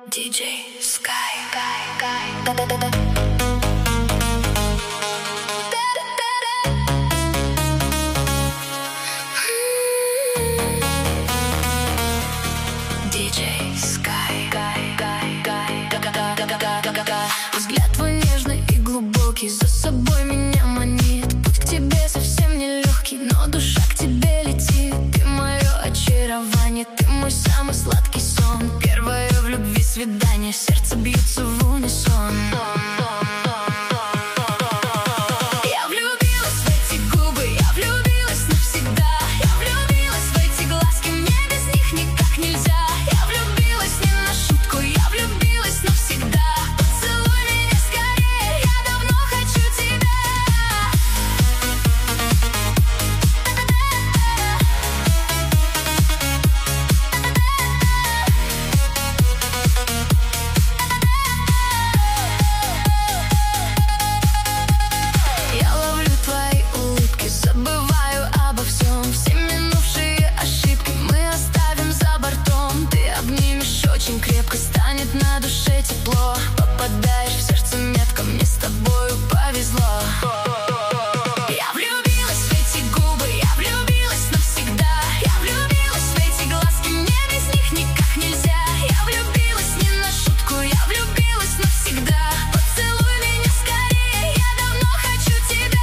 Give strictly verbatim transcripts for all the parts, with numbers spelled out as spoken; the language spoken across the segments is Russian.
ди джей Sky, Sky, Sky. ди джей Sky, взгляд твой нежный и глубокий за собой меня манит. Путь к тебе совсем нелегкий, но душа к тебе летит. Ты мое очарование, ты мой самый сладкий сон. Первое в любви свидание, сердце бьется в унисон. Я влюбилась в эти губы, я влюбилась навсегда. Я влюбилась в эти глазки, мне без них никак нельзя. Я влюбилась не на шутку, я влюбилась навсегда. Поцелуй меня скорее, я давно хочу тебя. Я ловлю твои улыбки, забываю обо всем. Все минувшие ошибки мы оставим за бортом. Ты обнимешь очень крепко, станет на душе тепло. Попадаешь в сердце метко, мне с тобою повезло. Я влюбилась в эти губы, я влюбилась навсегда. Я влюбилась в эти глазки, мне без них никак нельзя. Я влюбилась не на шутку, я влюбилась навсегда. Поцелуй меня скорее, я давно хочу тебя.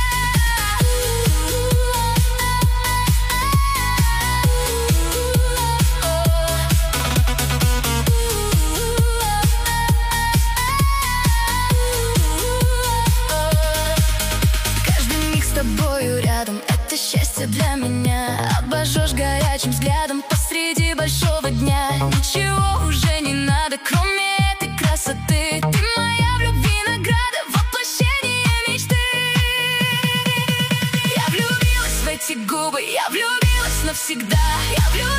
Каждый миг с тобою рядом — это счастье для меня. Обожжешь горячим взглядом посреди большого дня. Ничего уже не надо, кроме этой красоты. Ты моя в любви награда, воплощение мечты. Я влюбилась в эти губы, я влюбилась навсегда. Я влюбилась